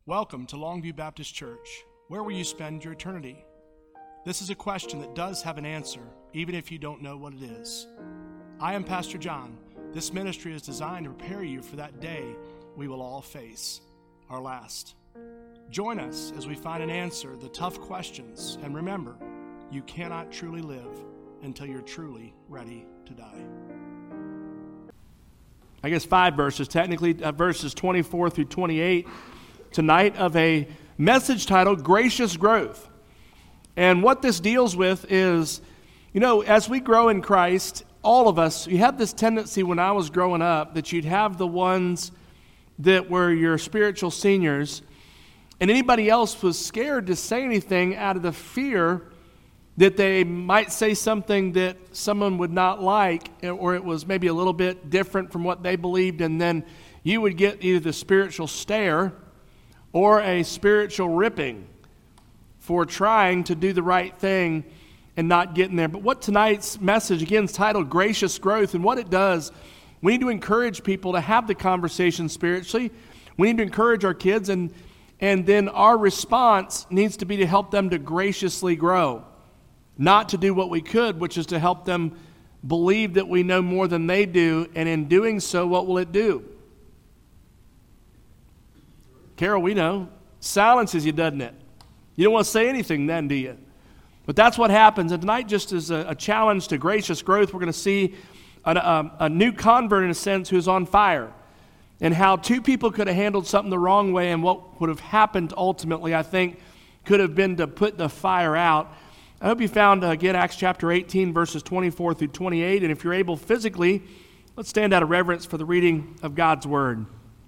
Welcome to Longview Baptist Church. Where will you spend your eternity? This is a question that does have an answer, even if you don't know what it is. I am Pastor John. This ministry is designed to prepare you for that day we will all face, our last. Join us as we find an answer to the tough questions, and remember, you cannot truly live until you're truly ready to die. I guess 5 verses, technically verses 24 through 28, tonight of a message titled Gracious Growth. And what this deals with is, as we grow in Christ, all of us, you have this tendency when I was growing up that you'd have the ones that were your spiritual seniors, and anybody else was scared to say anything out of the fear that they might say something that someone would not like, or it was maybe a little bit different from what they believed, and then you would get either the spiritual stare or a spiritual ripping for trying to do the right thing and not getting there. But what tonight's message, again, is titled Gracious Growth, and what it does, we need to encourage people to have the conversation spiritually. We need to encourage our kids, and then our response needs to be to help them to graciously grow. Not to do what we could, which is to help them believe that we know more than they do, and in doing so, what will it do? Carol, we know. Silences you, doesn't it? You don't want to say anything then, do you? But that's what happens. And tonight, just as a challenge to gracious growth, we're going to see a new convert, in a sense, who's on fire. And how two people could have handled something the wrong way, and what would have happened ultimately, I think, could have been to put the fire out. I hope you found, again, Acts chapter 18, verses 24 through 28. And if you're able physically, let's stand out of reverence for the reading of God's Word.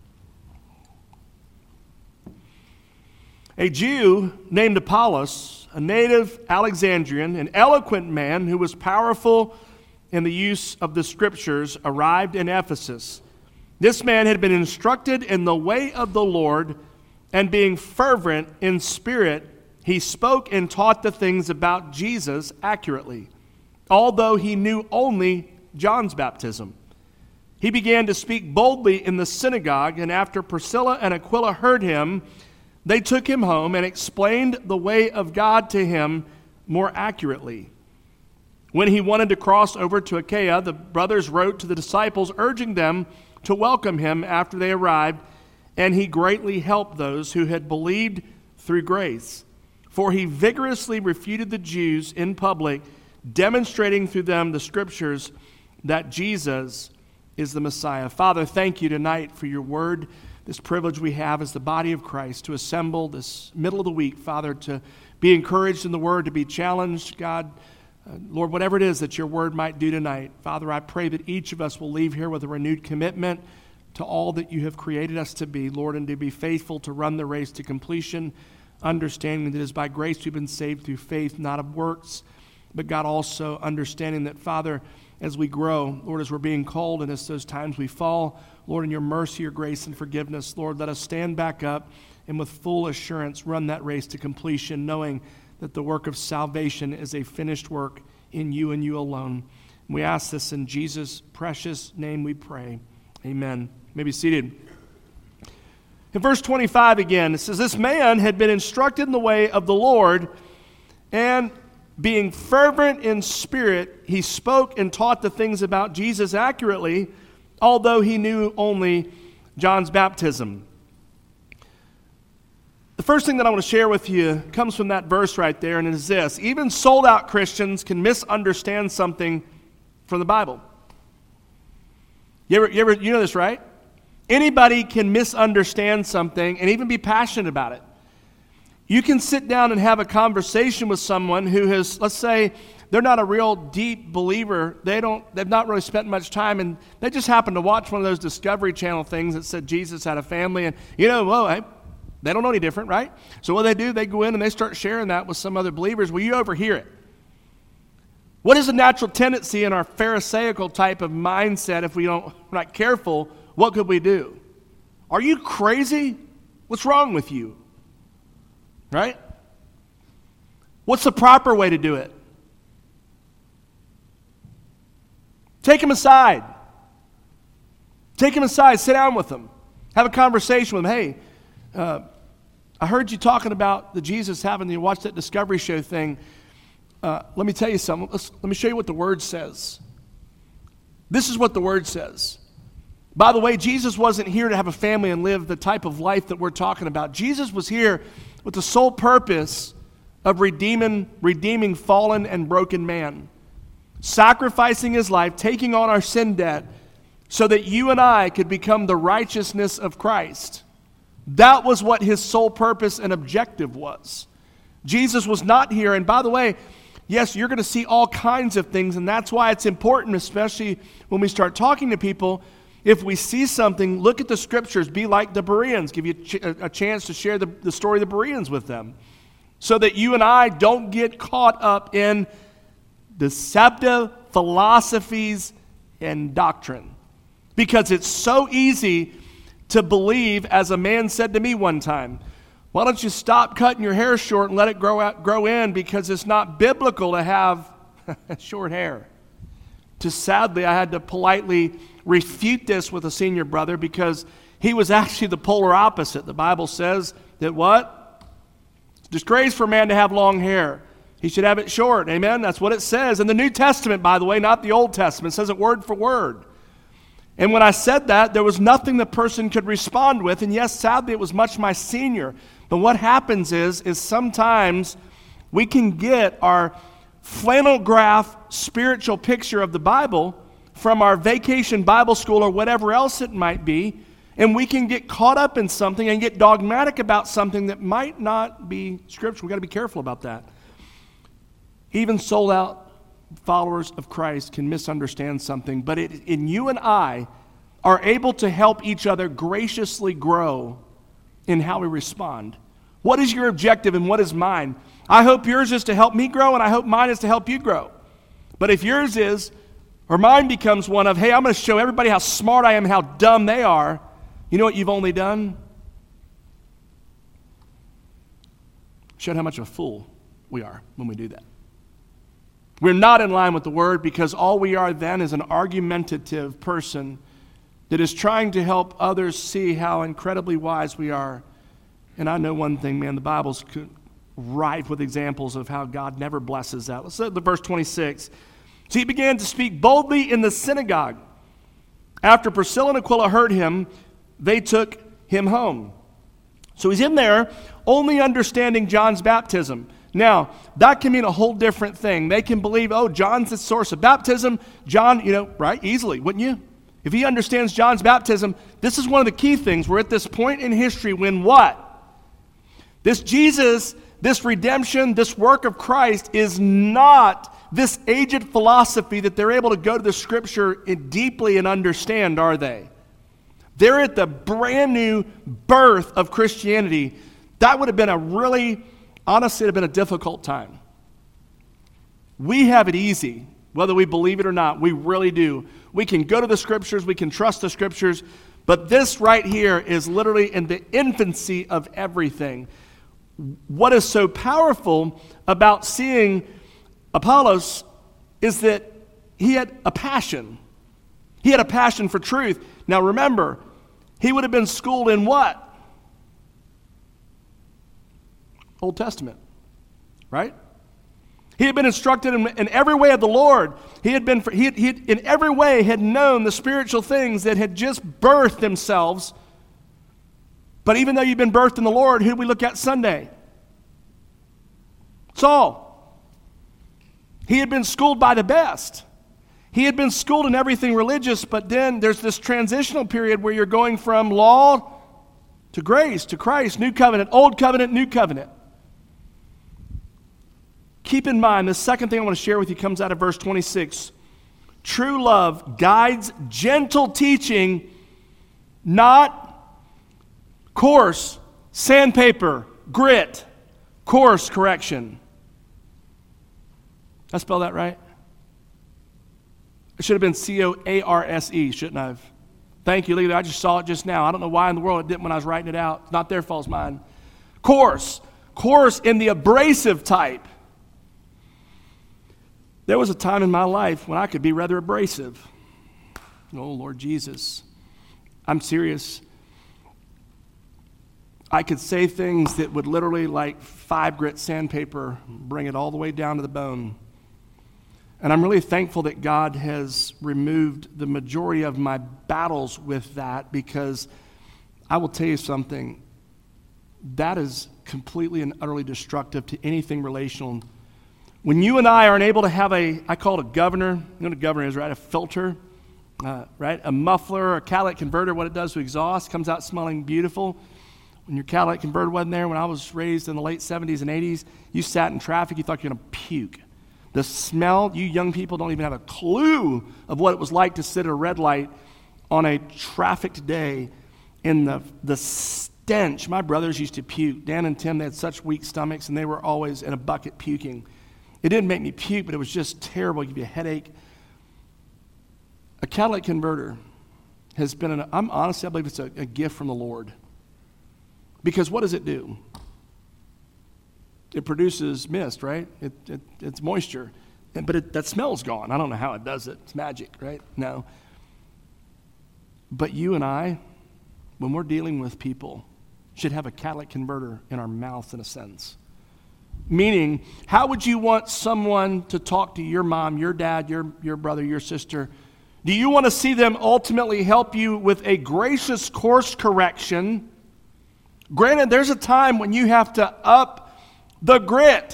A Jew named Apollos, a native Alexandrian, an eloquent man who was powerful in the use of the Scriptures, arrived in Ephesus. This man had been instructed in the way of the Lord, and being fervent in spirit, he spoke and taught the things about Jesus accurately, although he knew only John's baptism. He began to speak boldly in the synagogue, and after Priscilla and Aquila heard him, they took him home and explained the way of God to him more accurately. When he wanted to cross over to Achaia, the brothers wrote to the disciples, urging them to welcome him after they arrived, and he greatly helped those who had believed through grace. For he vigorously refuted the Jews in public, demonstrating through them the Scriptures that Jesus is the Messiah. Father, thank you tonight for your word, this privilege we have as the body of Christ to assemble this middle of the week, Father, to be encouraged in the word, to be challenged, God. Lord, whatever it is that your word might do tonight, Father, I pray that each of us will leave here with a renewed commitment to all that you have created us to be, Lord, and to be faithful to run the race to completion, understanding that it is by grace we've been saved through faith, not of works, but God, also understanding that, Father, as we grow, Lord, as we're being called, and as those times we fall, Lord, in your mercy, your grace, and forgiveness, Lord, let us stand back up and with full assurance run that race to completion, knowing that the work of salvation is a finished work in you and you alone. We ask this in Jesus' precious name we pray. Amen. You may be seated. In verse 25 again, it says, this man had been instructed in the way of the Lord, and being fervent in spirit, he spoke and taught the things about Jesus accurately, although he knew only John's baptism. The first thing that I want to share with you comes from that verse right there, and it is this. Even sold-out Christians can misunderstand something from the Bible. You know this, right? Anybody can misunderstand something and even be passionate about it. You can sit down and have a conversation with someone who has, let's say, they're not a real deep believer. They've not really spent much time, and they just happen to watch one of those Discovery Channel things that said Jesus had a family, and they don't know any different, right? So what they do, they go in and they start sharing that with some other believers. Well, you overhear it. What is a natural tendency in our Pharisaical type of mindset if we're not careful? What could we do? Are you crazy? What's wrong with you? Right? What's the proper way to do it? Take him aside. Take him aside. Sit down with him. Have a conversation with him. Hey, I heard you talking about the Jesus having you watch that Discovery Show thing. Let me tell you something. Let me show you what the Word says. This is what the Word says. By the way, Jesus wasn't here to have a family and live the type of life that we're talking about. Jesus was here with the sole purpose of redeeming fallen and broken man, sacrificing his life, taking on our sin debt, so that you and I could become the righteousness of Christ. That was what his sole purpose and objective was. Jesus was not here, and by the way, yes, you're going to see all kinds of things, and that's why it's important, especially when we start talking to people. If we see something, look at the scriptures. Be like the Bereans. Give you a chance to share the story of the Bereans with them, so that you and I don't get caught up in deceptive philosophies and doctrine. Because it's so easy to believe, as a man said to me one time, why don't you stop cutting your hair short and let it grow in, because it's not biblical to have short hair. Sadly, I had to politely refute this with a senior brother, because he was actually the polar opposite. The Bible says that what? It's disgrace for a man to have long hair. He should have it short. Amen? That's what it says. In the New Testament, by the way, not the Old Testament. It says it word for word. And when I said that, there was nothing the person could respond with. And yes, sadly, it was much my senior. But what happens is sometimes we can get our flannel graph spiritual picture of the Bible from our vacation Bible school or whatever else it might be, and we can get caught up in something and get dogmatic about something that might not be scriptural. We've got to be careful about that. Even sold-out followers of Christ can misunderstand something, but in you and I are able to help each other graciously grow in how we respond. What is your objective and what is mine? I hope yours is to help me grow, and I hope mine is to help you grow. But if yours is, or mine becomes one of, hey, I'm going to show everybody how smart I am and how dumb they are, you know what you've only done? Showed how much of a fool we are when we do that. We're not in line with the Word, because all we are then is an argumentative person that is trying to help others see how incredibly wise we are. And I know one thing, man, the Bible's rife with examples of how God never blesses that. Let's look at verse 26. So he began to speak boldly in the synagogue. After Priscilla and Aquila heard him, they took him home. So he's in there only understanding John's baptism. Now, that can mean a whole different thing. They can believe, oh, John's the source of baptism. John, right? Easily, wouldn't you? If he understands John's baptism, this is one of the key things. We're at this point in history when what? This Jesus, this redemption, this work of Christ is not this aged philosophy that they're able to go to the Scripture deeply and understand, are they? They're at the brand new birth of Christianity. That would have been honestly, it would have been a difficult time. We have it easy, whether we believe it or not. We really do. We can go to the Scriptures, we can trust the Scriptures, but this right here is literally in the infancy of everything. What is so powerful about seeing Apollos is that he had a passion. He had a passion for truth. Now remember, he would have been schooled in what? Old Testament, right? He had been instructed in every way of the Lord. He had in every way had known the spiritual things that had just birthed themselves. But even though you've been birthed in the Lord, who did we look at Sunday? Saul. He had been schooled by the best. He had been schooled in everything religious, but then there's this transitional period where you're going from law to grace, to Christ, new covenant, old covenant, new covenant. Keep in mind, the second thing I want to share with you comes out of verse 26. True love guides gentle teaching, not coarse, sandpaper, grit, coarse correction. Did I spell that right? It should have been C-O-A-R-S-E, shouldn't I have? Thank you, Leah. I just saw it just now. I don't know why in the world it didn't when I was writing it out. It's not their fault, it's mine. Coarse in the abrasive type. There was a time in my life when I could be rather abrasive. Oh, Lord Jesus. I'm serious. I could say things that would literally, like 5 grit sandpaper, bring it all the way down to the bone. And I'm really thankful that God has removed the majority of my battles with that, because I will tell you something, that is completely and utterly destructive to anything relational. When you and I aren't able to have I call it a governor. You know what a governor is, right? A filter, right? A muffler, a catalytic converter, what it does to exhaust, comes out smelling beautiful. When your catalytic converter wasn't there, when I was raised in the late 70s and 80s, you sat in traffic, you thought you were going to puke. The smell, you young people don't even have a clue of what it was like to sit at a red light on a trafficked day in the stench. My brothers used to puke. Dan and Tim, they had such weak stomachs, and they were always in a bucket puking. It didn't make me puke, but it was just terrible. It gave you a headache. A catalytic converter has been, I believe it's a gift from the Lord. Because what does it do? It produces mist, right? It's moisture. But that smell's gone. I don't know how it does it. It's magic, right? No. But you and I, when we're dealing with people, should have a catalytic converter in our mouth, in a sense. Meaning, how would you want someone to talk to your mom, your dad, your brother, your sister? Do you want to see them ultimately help you with a gracious course correction? Granted, there's a time when you have to up the grit.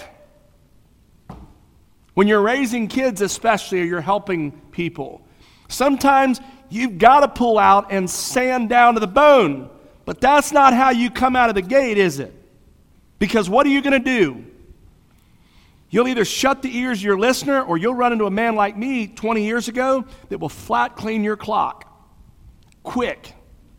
When you're raising kids especially, or you're helping people. Sometimes you've got to pull out and sand down to the bone. But that's not how you come out of the gate, is it? Because what are you going to do? You'll either shut the ears of your listener, or you'll run into a man like me 20 years ago that will flat clean your clock. Quick.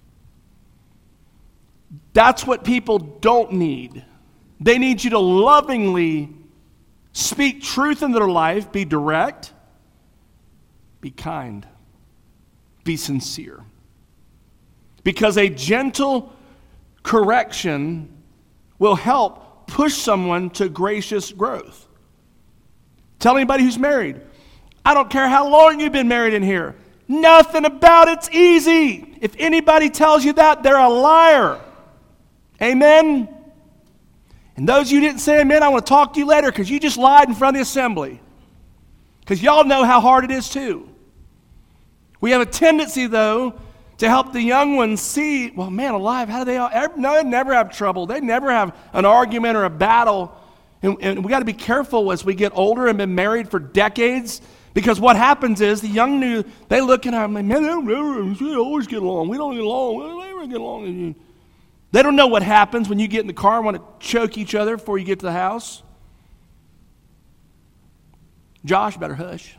That's what people don't need. They need you to lovingly speak truth into their life, be direct, be kind, be sincere. Because a gentle correction will help push someone to gracious growth. Tell anybody who's married, I don't care how long you've been married in here, nothing about it's easy. If anybody tells you that, they're a liar. Amen? And those of you who didn't say amen, I want to talk to you later, because you just lied in front of the assembly. Because y'all know how hard it is too. We have a tendency, though, to help the young ones see, well, man alive, how do they all, no, they never have trouble. They never have an argument or a battle. And we got to be careful as we get older and been married for decades, because what happens is the young they look at them like, man, we always get along. We don't get along. We never get along. They don't know what happens when you get in the car and want to choke each other before you get to the house. Josh, better hush.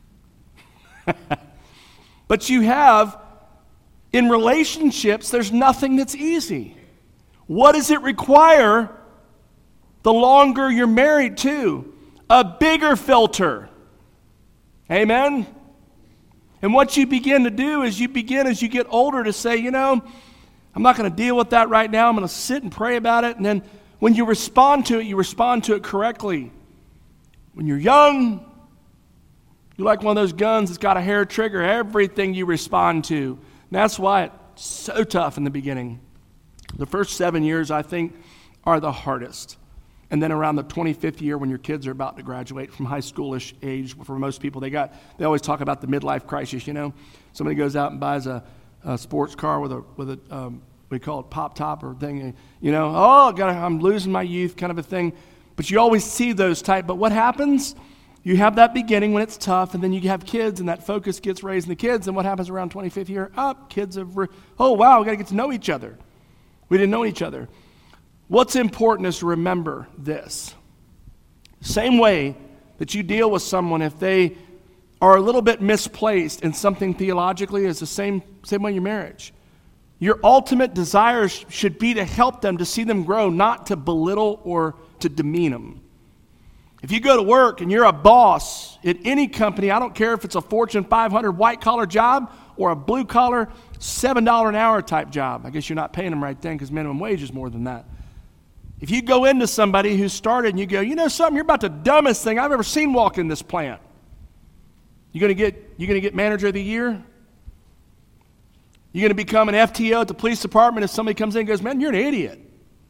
But you have, in relationships, there's nothing that's easy. What does it require the longer you're married to? A bigger filter. Amen? And what you begin to do is as you get older, to say, I'm not going to deal with that right now. I'm going to sit and pray about it. And then when you respond to it correctly. When you're young, you're like one of those guns that's got a hair trigger. Everything you respond to. And that's why it's so tough in the beginning. The first 7 years, I think, are the hardest. And then around the 25th year, when your kids are about to graduate from high schoolish age, for most people, they always talk about the midlife crisis. Somebody goes out and buys a sports car with a we call it pop top or thing. I'm losing my youth, kind of a thing. But you always see those type. But what happens? You have that beginning when it's tough, and then you have kids, and that focus gets raised in the kids. And what happens around 25th year? Kids have, oh, wow, we got to get to know each other. We didn't know each other. What's important is to remember this. Same way that you deal with someone if they are a little bit misplaced in something theologically is the same way in your marriage. Your ultimate desire should be to help them, to see them grow, not to belittle or to demean them. If you go to work and you're a boss at any company, I don't care if it's a Fortune 500 white-collar job or a blue-collar $7 an hour type job. I guess you're not paying them right then because minimum wage is more than that. If you go into somebody who started and you go, something, you're about the dumbest thing I've ever seen walk in this plant. You gonna get manager of the year? You're gonna become an FTO at the police department if somebody comes in and goes, man, you're an idiot.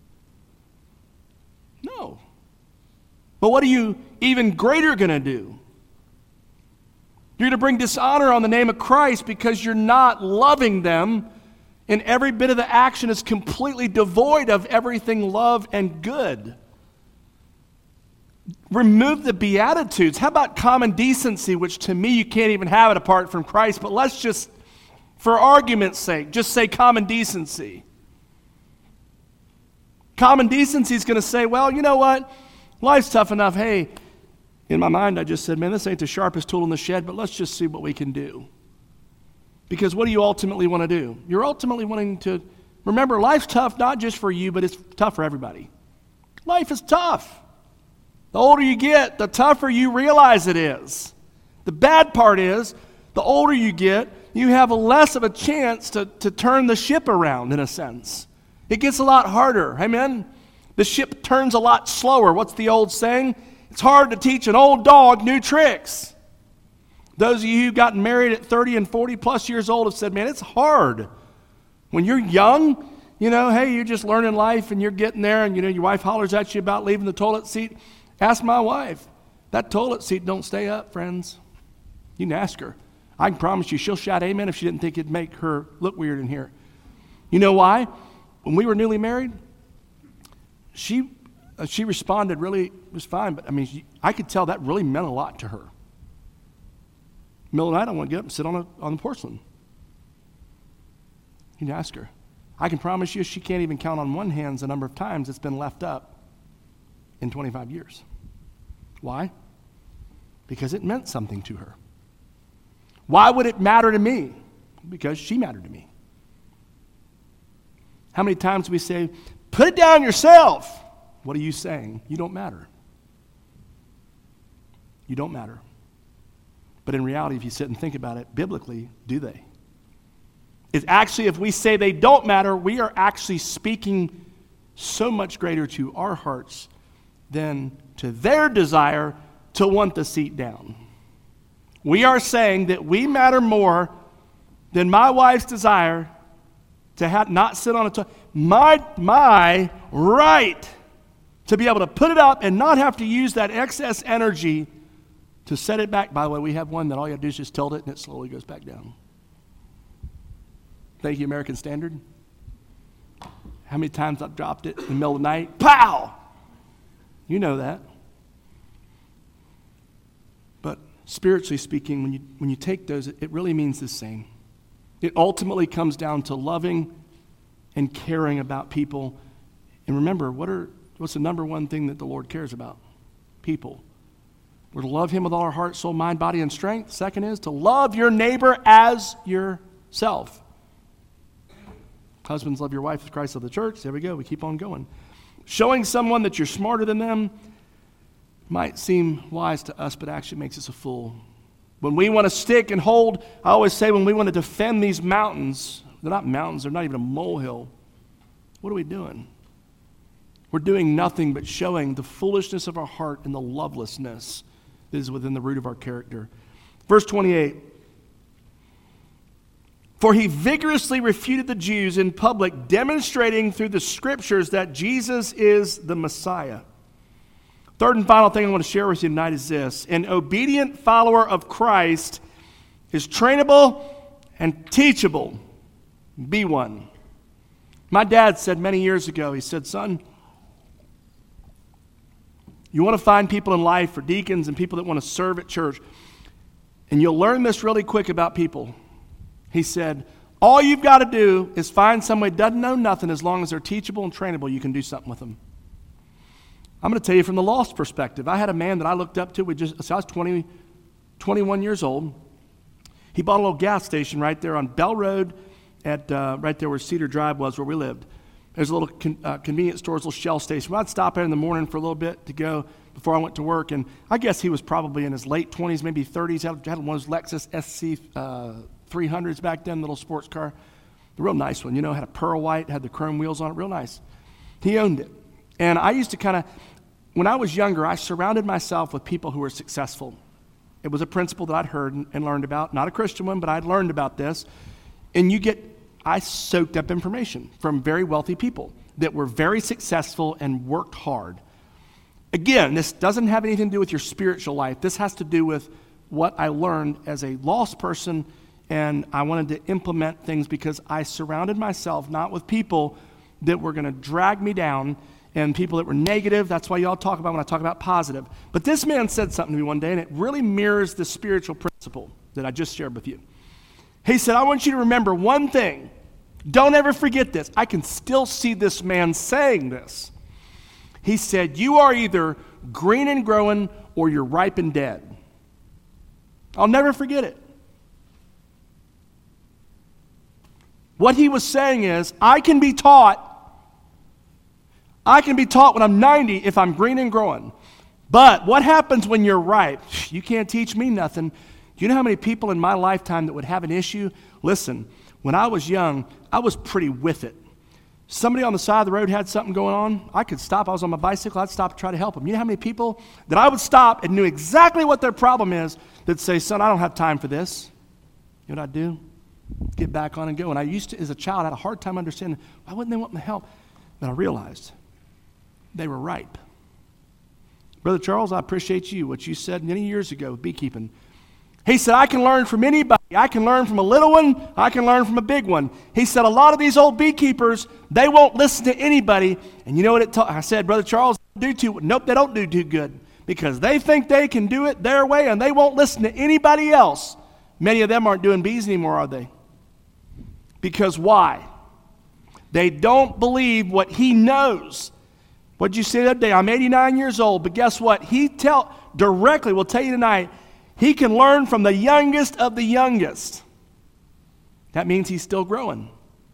But what are you even greater going to do? You're going to bring dishonor on the name of Christ because you're not loving them, and every bit of the action is completely devoid of everything love and good. Remove the Beatitudes. How about common decency, which to me you can't even have it apart from Christ, but let's just, for argument's sake, just say common decency. Common decency is going to say, well, you know what? Life's tough enough. Hey, in my mind I just said, man, this ain't the sharpest tool in the shed, but let's just see what we can do. Because what do you ultimately want to do? You're ultimately wanting to, remember, life's tough not just for you, but it's tough for everybody. Life is tough. The older you get, the tougher you realize it is. The bad part is, the older you get, you have less of a chance to turn the ship around, in a sense. It gets a lot harder, amen? The ship turns a lot slower. What's the old saying? It's hard to teach an old dog new tricks. Those of you who got married at 30 and 40 plus years old have said, man, it's hard. When you're young, hey, you're just learning life and you're getting there and, your wife hollers at you about leaving the toilet seat. Ask my wife. That toilet seat don't stay up, friends. You can ask her. I can promise you she'll shout amen if she didn't think it'd make her look weird in here. You know why? When we were newly married, she responded really, it was fine, but I could tell that really meant a lot to her. Middle of the night, I want to get up and sit on the porcelain. You can ask her. I can promise you she can't even count on one hand the number of times it's been left up in 25 years. Why? Because it meant something to her. Why would it matter to me? Because she mattered to me. How many times do we say, put it down yourself? What are you saying? You don't matter. You don't matter. But in reality, if you sit and think about it, biblically, do they? It's actually, if we say they don't matter, we are actually speaking so much greater to our hearts than to their desire to want the seat down. We are saying that we matter more than my wife's desire to not sit on a toilet. My right to be able to put it up and not have to use that excess energy to set it back. By the way, we have one that all you have to do is just tilt it and it slowly goes back down. Thank you, American Standard. How many times I've dropped it in the middle of the night? Pow! You know that. But spiritually speaking, when you take those, it really means the same. It ultimately comes down to loving and caring about people. And remember, what's the number one thing that the Lord cares about? People. We're to love Him with all our heart, soul, mind, body, and strength. Second is to love your neighbor as yourself. Husbands, love your wife as Christ loved the church. There we go. We keep on going. Showing someone that you're smarter than them might seem wise to us, but actually makes us a fool. When we want to stick and hold, I always say when we want to defend these mountains, they're not mountains, they're not even a molehill. What are we doing? We're doing nothing but showing the foolishness of our heart and the lovelessness that is within the root of our character. Verse 28. For he vigorously refuted the Jews in public, demonstrating through the scriptures that Jesus is the Messiah. Third and final thing I want to share with you tonight is this. An obedient follower of Christ is trainable and teachable. Be one. My dad said many years ago, he said, son, you want to find people in life, for deacons and people that want to serve at church, and you'll learn this really quick about people. He said, all you've got to do is find somebody that doesn't know nothing. As long as they're teachable and trainable, you can do something with them. I'm going to tell you from the lost perspective. I had a man that I looked up to. I was 21 years old. He bought a little gas station right there on Bell Road, right there where Cedar Drive was, where we lived. There's a little convenience store, a little Shell station. I'd stop there in the morning for a little bit to go before I went to work. And I guess he was probably in his late 20s, maybe 30s. Had one of those Lexus SC 300s back then, little sports car. The real nice one, had a pearl white, had the chrome wheels on it, real nice. He owned it. And I used to when I was younger, I surrounded myself with people who were successful. It was a principle that I'd heard and learned about. Not a Christian one, but I'd learned about this. And I soaked up information from very wealthy people that were very successful and worked hard. Again, this doesn't have anything to do with your spiritual life. This has to do with what I learned as a lost person, and I wanted to implement things because I surrounded myself not with people that were going to drag me down and people that were negative. That's why y'all talk about when I talk about positive. But this man said something to me one day, and it really mirrors the spiritual principle that I just shared with you. He said, I want you to remember one thing. Don't ever forget this. I can still see this man saying this. He said, you are either green and growing or you're ripe and dead. I'll never forget it. What he was saying is, I can be taught when I'm 90 if I'm green and growing. But what happens when you're ripe? You can't teach me nothing. Do you know how many people in my lifetime that would have an issue? Listen, when I was young, I was pretty with it. Somebody on the side of the road had something going on. I could stop. I was on my bicycle. I'd stop and try to help them. You know how many people that I would stop and knew exactly what their problem is that say, son, I don't have time for this. You know what I'd do? Get back on and go. And I used to, as a child, I had a hard time understanding, why wouldn't they want my help? But I realized they were ripe. Brother Charles, I appreciate you, what you said many years ago, beekeeping. He said, I can learn from anybody. I can learn from a little one. I can learn from a big one. He said, a lot of these old beekeepers, they won't listen to anybody. And you know what I said, Brother Charles, nope, they don't do too good. Because they think they can do it their way and they won't listen to anybody else. Many of them aren't doing bees anymore, are they? Because why? They don't believe what he knows. What did you say that day? I'm 89 years old, but guess what? He directly will tell you tonight, he can learn from the youngest of the youngest. That means he's still growing.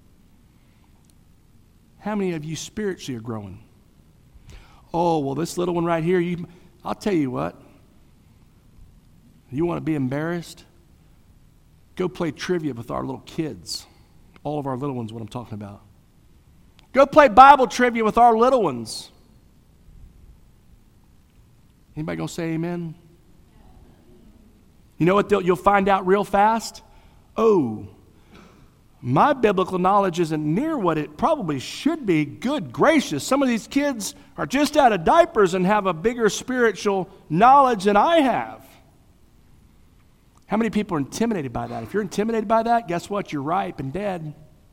How many of you spiritually are growing? Oh, well, this little one right here, I'll tell you what. You want to be embarrassed? Go play trivia with our little kids. All of our little ones, what I'm talking about. Go play Bible trivia with our little ones. Anybody going to say amen? You know what you'll find out real fast? Oh, my biblical knowledge isn't near what it probably should be. Good gracious, some of these kids are just out of diapers and have a bigger spiritual knowledge than I have. How many people are intimidated by that? If you're intimidated by that, guess what? You're ripe and dead.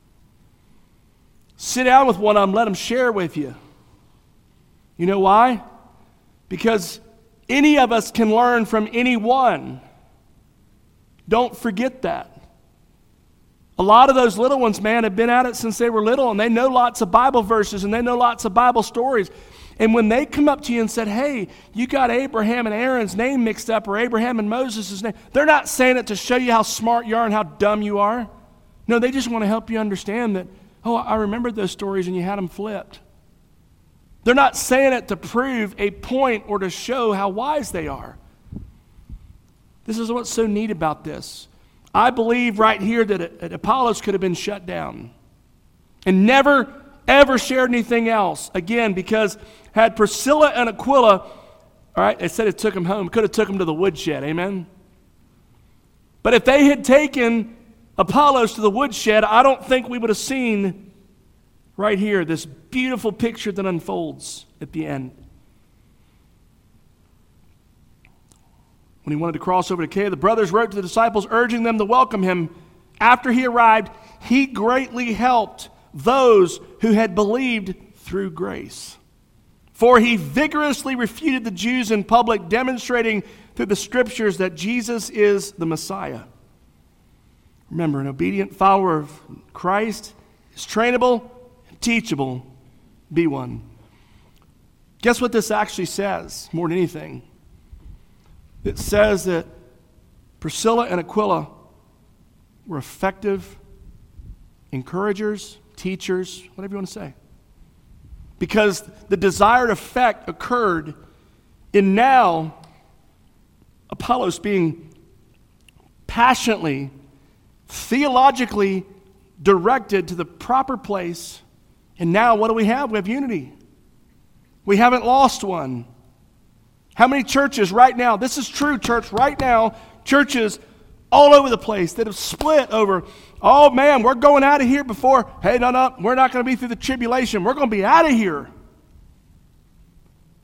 Sit down with one of them, let them share with you. You know why? Because any of us can learn from anyone. Don't forget that. A lot of those little ones, man, have been at it since they were little, and they know lots of Bible verses, and they know lots of Bible stories. And when they come up to you and said, hey, you got Abraham and Aaron's name mixed up, or Abraham and Moses' name, they're not saying it to show you how smart you are and how dumb you are. No, they just want to help you understand that, oh, I remember those stories and you had them flipped. They're not saying it to prove a point or to show how wise they are. This is what's so neat about this. I believe right here that Apollos could have been shut down and never, ever shared anything else. Again, because had Priscilla and Aquila, all right, they said it took them home, could have took them to the woodshed, amen? But if they had taken Apollos to the woodshed, I don't think we would have seen right here this beautiful picture that unfolds at the end. When he wanted to cross over to Achaia, the brothers wrote to the disciples, urging them to welcome him. After he arrived, he greatly helped those who had believed through grace. For he vigorously refuted the Jews in public, demonstrating through the scriptures that Jesus is the Messiah. Remember, an obedient follower of Christ is trainable and teachable. Be one. Guess what this actually says more than anything? It says that Priscilla and Aquila were effective encouragers, teachers, whatever you want to say. Because the desired effect occurred in now Apollos being passionately, theologically directed to the proper place. And now what do we have? We have unity. We haven't lost one. How many churches right now, this is true, church, right now, churches all over the place that have split over, oh man, we're going out of here before, hey, no, we're not going to be through the tribulation. We're going to be out of here.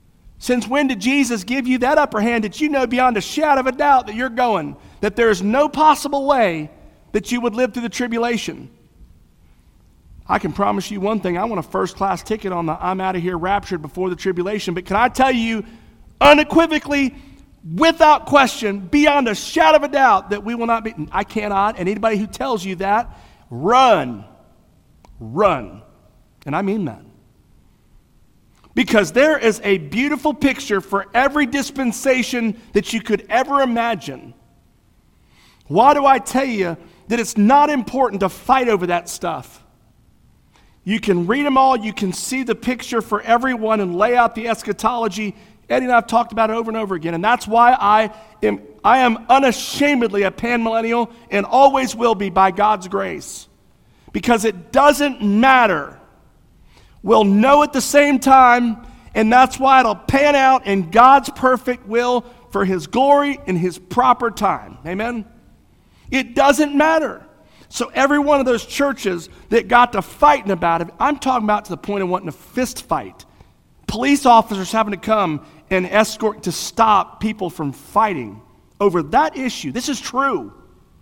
Since when did Jesus give you that upper hand that you know beyond a shadow of a doubt that you're going, that there's no possible way that you would live through the tribulation? I can promise you one thing. I want a first-class ticket on the I'm out of here raptured before the tribulation. But can I tell you unequivocally, without question, beyond a shadow of a doubt, that we will not be? I cannot. And anybody who tells you that, run. Run. And I mean that. Because there is a beautiful picture for every dispensation that you could ever imagine. Why do I tell you that it's not important to fight over that stuff? You can read them all. You can see the picture for everyone and lay out the eschatology. Eddie and I have talked about it over and over again. And that's why I am unashamedly a panmillennial and always will be by God's grace. Because it doesn't matter. We'll know at the same time, and that's why it'll pan out in God's perfect will for His glory in His proper time. Amen? It doesn't matter. So every one of those churches that got to fighting about it, I'm talking about to the point of wanting a fist fight. Police officers having to come and escort to stop people from fighting over that issue. This is true.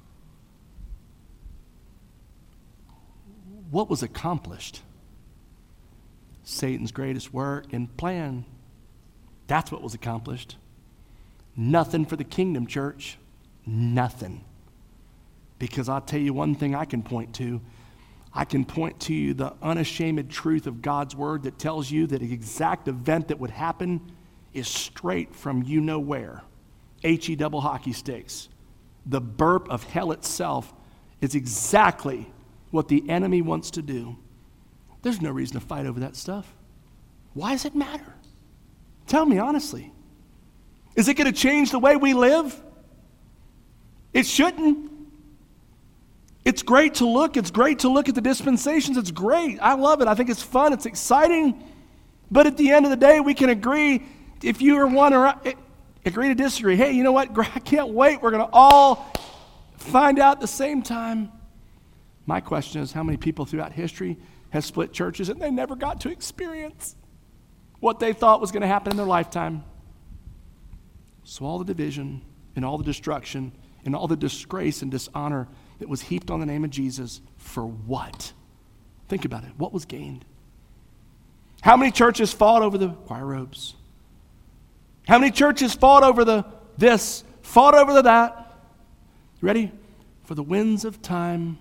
What was accomplished? Satan's greatest work and plan. That's what was accomplished. Nothing for the kingdom, church. Nothing. Because I'll tell you one thing I can point to. I can point to you the unashamed truth of God's word that tells you that the exact event that would happen is straight from you know where. H-E double hockey sticks. The burp of hell itself is exactly what the enemy wants to do. There's no reason to fight over that stuff. Why does it matter? Tell me honestly. Is it going to change the way we live? It shouldn't. It's great to look. It's great to look at the dispensations. It's great. I love it. I think it's fun. It's exciting. But at the end of the day, we can agree. If you are one or agree to disagree. Hey, you know what? I can't wait. We're going to all find out at the same time. My question is, how many people throughout history have split churches and they never got to experience what they thought was going to happen in their lifetime? So all the division and all the destruction and all the disgrace and dishonor that was heaped on the name of Jesus, for what? Think about it. What was gained? How many churches fought over the choir robes? How many churches fought over the this, fought over the that? You ready? For the winds of time,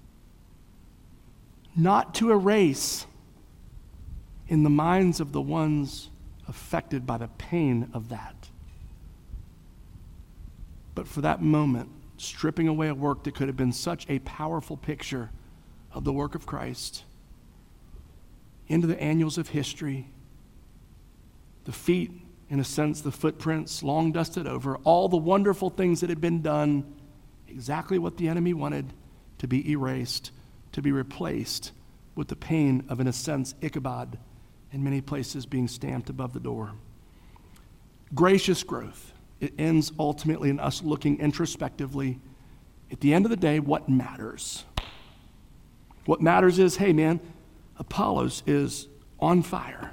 not to erase in the minds of the ones affected by the pain of that, but for that moment, stripping away a work that could have been such a powerful picture of the work of Christ into the annals of history. The feet, in a sense, the footprints, long dusted over, all the wonderful things that had been done, exactly what the enemy wanted to be erased, to be replaced with the pain of, in a sense, Ichabod, in many places being stamped above the door. Gracious growth. It ends ultimately in us looking introspectively. At the end of the day, what matters? What matters is, hey man, Apollos is on fire.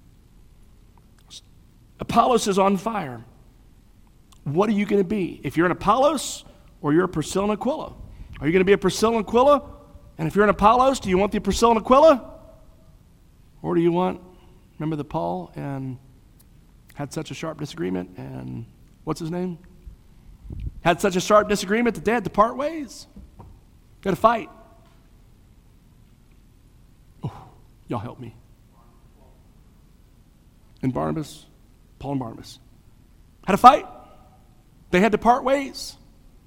Apollos is on fire. What are you going to be? If you're an Apollos or you're a Priscilla and Aquila? Are you going to be a Priscilla and Aquila? And if you're an Apollos, do you want the Priscilla and Aquila? Or do you want, remember the Paul and had such a sharp disagreement and what's his name? Had such a sharp disagreement that they had to part ways. Got to fight. Oh, y'all help me. And Barnabas, Paul and Barnabas had to fight. They had to part ways.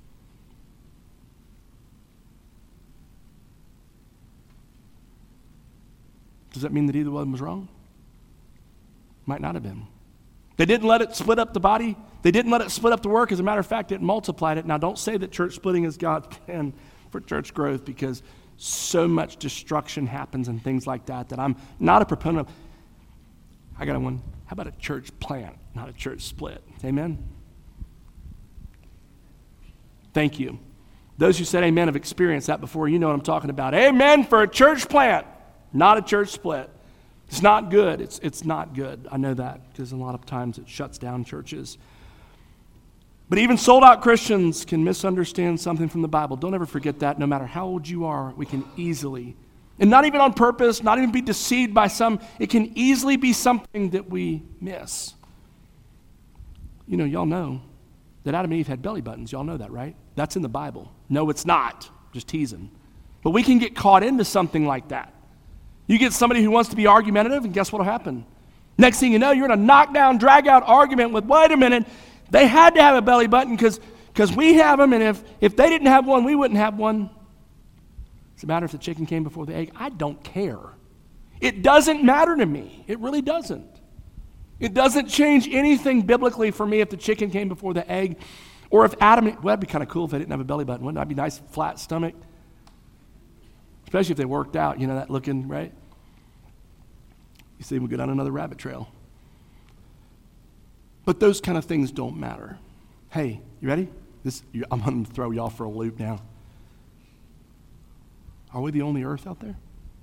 Does that mean that either one of them was wrong? Might not have been. They didn't let it split up the body. They didn't let it split up the work. As a matter of fact, it multiplied it. Now, don't say that church splitting is God's plan for church growth, because so much destruction happens and things like that that I'm not a proponent of. I got one. How about a church plant, not a church split? Amen? Thank you. Those who said amen have experienced that before. You know what I'm talking about. Amen for a church plant, not a church split. It's not good. It's not good. I know that because a lot of times it shuts down churches. But even sold-out Christians can misunderstand something from the Bible. Don't ever forget that. No matter how old you are, we can easily, and not even on purpose, not even be deceived by some, it can easily be something that we miss. You know, y'all know that Adam and Eve had belly buttons. Y'all know that, right? That's in the Bible. No, it's not. Just teasing. But we can get caught into something like that. You get somebody who wants to be argumentative, and guess what will happen? Next thing you know, you're in a knockdown, drag-out argument with, wait a minute, they had to have a belly button because we have them, and if they didn't have one, we wouldn't have one. Does it matter if the chicken came before the egg? I don't care. It doesn't matter to me. It really doesn't. It doesn't change anything biblically for me if the chicken came before the egg, or if Adam, well, that'd be kind of cool if they didn't have a belly button, wouldn't that be nice, flat stomach? Especially if they worked out, you know, that looking, right? You see, we go down another rabbit trail. But those kind of things don't matter. Hey, you ready? I'm going to throw y'all for a loop now. Are we the only earth out there?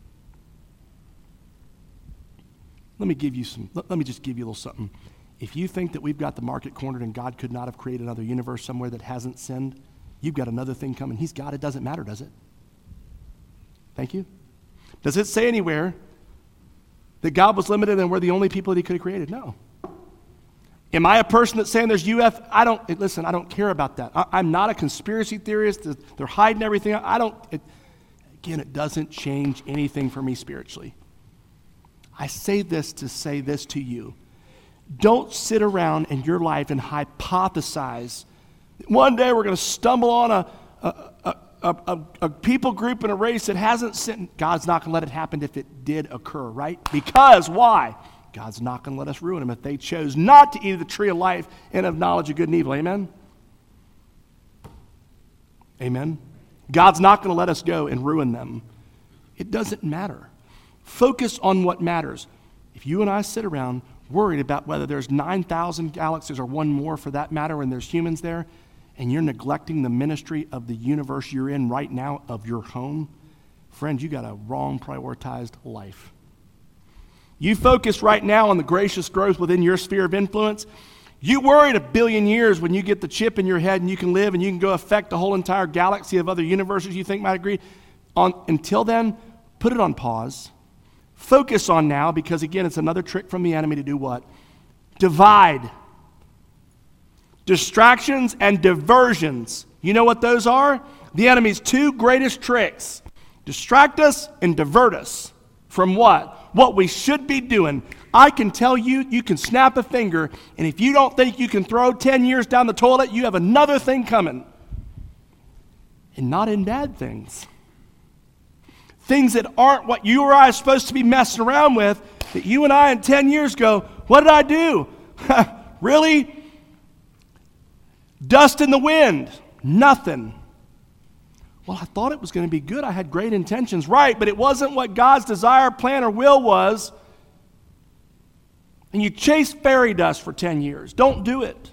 Let me just give you a little something. If you think that we've got the market cornered and God could not have created another universe somewhere that hasn't sinned, you've got another thing coming. He's got it. Doesn't matter, does it? Thank you. Does it say anywhere that God was limited and we're the only people that he could have created? No. Am I a person that's saying there's UFO? I don't care about that. I'm not a conspiracy theorist. They're hiding everything. Again, it doesn't change anything for me spiritually. I say this to say this to you. Don't sit around in your life and hypothesize. One day we're going to stumble on a people group in a race that hasn't sinned. God's not going to let it happen if it did occur, right? Because why? God's not going to let us ruin them if they chose not to eat of the tree of life and of knowledge of good and evil. Amen? Amen? God's not going to let us go and ruin them. It doesn't matter. Focus on what matters. If you and I sit around worried about whether there's 9,000 galaxies or one more for that matter and there's humans there, and you're neglecting the ministry of the universe you're in right now of your home, friend, you got a wrong prioritized life. You focus right now on the gracious growth within your sphere of influence. You worried 1 billion years when you get the chip in your head and you can live and you can go affect the whole entire galaxy of other universes you think might agree. Until then, put it on pause. Focus on now, because again, it's another trick from the enemy to do what? Divide. Distractions and diversions. You know what those are? The enemy's two greatest tricks. Distract us and divert us from what? What we should be doing. I can tell you, you can snap a finger, and if you don't think you can throw 10 years down the toilet, you have another thing coming. And not in bad things. Things that aren't what you or I are supposed to be messing around with, that you and I in 10 years go, what did I do? Really? Dust in the wind. Nothing. Well, I thought it was going to be good. I had great intentions. Right, but it wasn't what God's desire, plan, or will was. And you chase fairy dust for 10 years. Don't do it.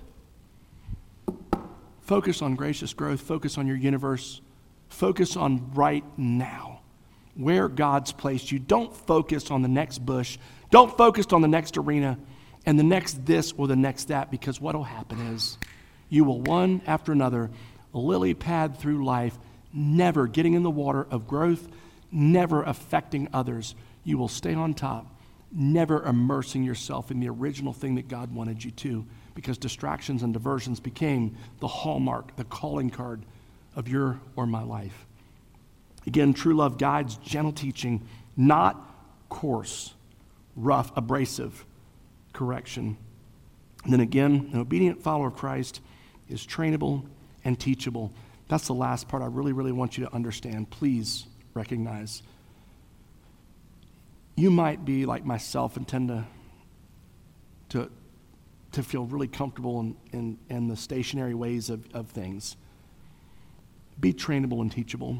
Focus on gracious growth. Focus on your universe. Focus on right now, where God's placed you. Don't focus on the next bush. Don't focus on the next arena and the next this or the next that, because what will happen is you will, one after another, lily pad through life, never getting in the water of growth, never affecting others. You will stay on top, never immersing yourself in the original thing that God wanted you to, because distractions and diversions became the hallmark, the calling card of your or my life. Again, true love guides gentle teaching, not coarse, rough, abrasive correction. And then again, an obedient follower of Christ is trainable and teachable. That's the last part I really, really want you to understand. Please recognize. You might be like myself and tend to feel really comfortable in the stationary ways of things. Be trainable and teachable.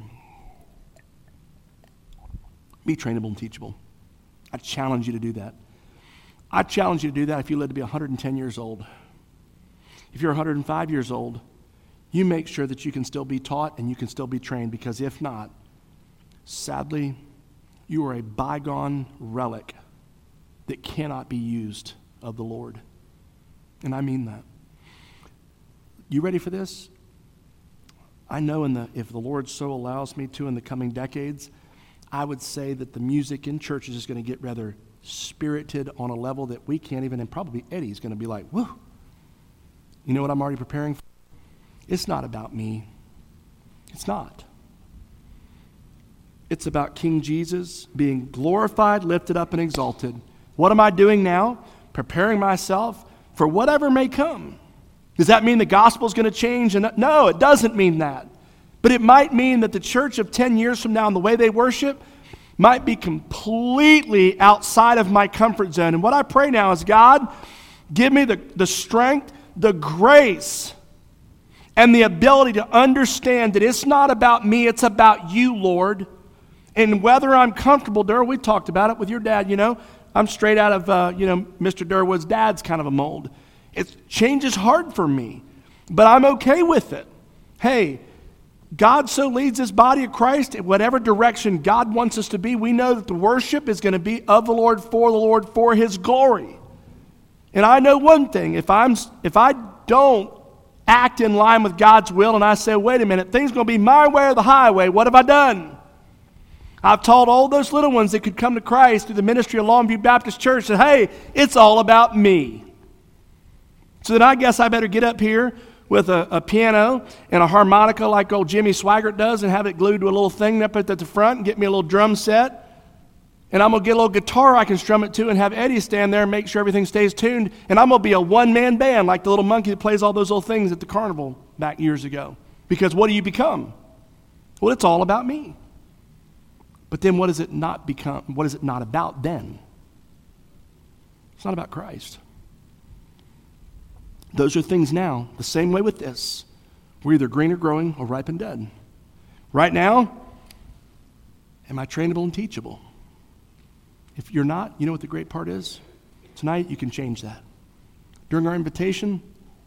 Be trainable and teachable. I challenge you to do that. I challenge you to do that if you live to be 110 years old. If you're 105 years old, you make sure that you can still be taught and you can still be trained, because if not, sadly, you are a bygone relic that cannot be used of the Lord. And I mean that. You ready for this? I know if the Lord so allows me to in the coming decades, I would say that the music in churches is going to get rather spirited on a level that we can't even, and probably Eddie's going to be like, whoa. You know what I'm already preparing for? It's not about me. It's not. It's about King Jesus being glorified, lifted up, and exalted. What am I doing now? Preparing myself for whatever may come. Does that mean the gospel is going to change? No, it doesn't mean that. But it might mean that the church of 10 years from now and the way they worship might be completely outside of my comfort zone. And what I pray now is, God, give me the strength, the grace, and the ability to understand that it's not about me, it's about you, Lord. And whether I'm comfortable, Durr, we talked about it with your dad, I'm straight out of, Mr. Durwood's dad's kind of a mold. Change is hard for me, but I'm okay with it. Hey, God so leads his body of Christ in whatever direction God wants us to be. We know that the worship is going to be of the Lord, for his glory. And I know one thing, if I don't act in line with God's will and I say, wait a minute, things are going to be my way or the highway, what have I done? I've taught all those little ones that could come to Christ through the ministry of Longview Baptist Church that, hey, it's all about me. So then I guess I better get up here with a piano and a harmonica like old Jimmy Swaggart does and have it glued to a little thing up at the front and get me a little drum set. And I'm going to get a little guitar I can strum it to and have Eddie stand there and make sure everything stays tuned. And I'm going to be a one-man band like the little monkey that plays all those little things at the carnival back years ago. Because what do you become? Well, it's all about me. But then what does it not become? What is it not about then? It's not about Christ. Those are things now. The same way with this. We're either green or growing or ripe and dead. Right now, am I trainable and teachable? If you're not, you know what the great part is? Tonight, you can change that. During our invitation,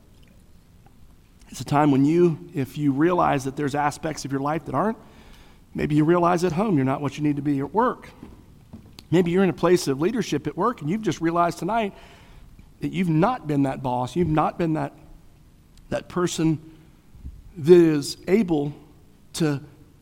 it's a time when if you realize that there's aspects of your life that aren't, maybe you realize at home you're not what you need to be at work. Maybe you're in a place of leadership at work and you've just realized tonight that you've not been that boss. You've not been that person that is able to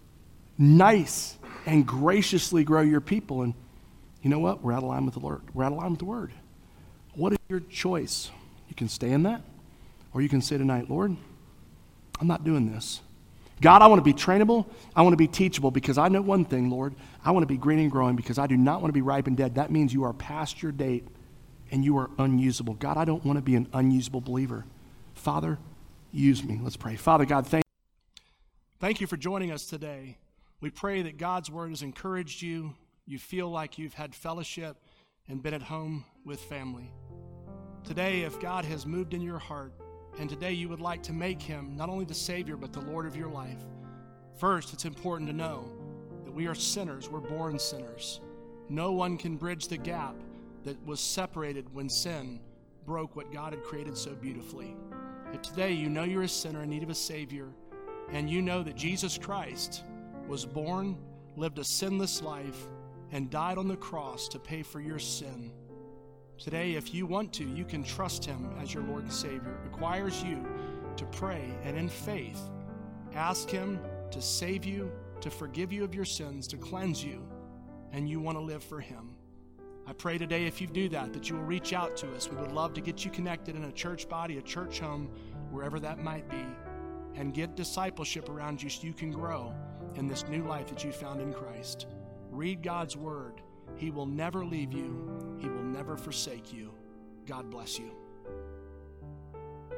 nice and graciously grow your people. And you know what? We're out of line with the Lord. We're out of line with the Word. What is your choice? You can stay in that, or you can say tonight, Lord, I'm not doing this. God, I want to be trainable. I want to be teachable because I know one thing, Lord. I want to be green and growing because I do not want to be ripe and dead. That means you are past your date and you are unusable. God, I don't want to be an unusable believer. Father, use me. Let's pray. Father God, thank you for joining us today. We pray that God's word has encouraged you. You feel like you've had fellowship and been at home with family. Today, if God has moved in your heart, and today you would like to make him not only the Savior, but the Lord of your life, first, it's important to know that we are sinners. We're born sinners. No one can bridge the gap that was separated when sin broke what God had created so beautifully. If today you know you're a sinner in need of a Savior, and you know that Jesus Christ was born, lived a sinless life, and died on the cross to pay for your sin, today, if you want to, you can trust him as your Lord and Savior. It requires you to pray and in faith ask him to save you, to forgive you of your sins, to cleanse you, and you want to live for him. I pray today if you do that you will reach out to us. We would love to get you connected in a church body, a church home, wherever that might be, and get discipleship around you so you can grow in this new life that you found in Christ. Read God's word. He will never leave you. He will never forsake you. God bless you.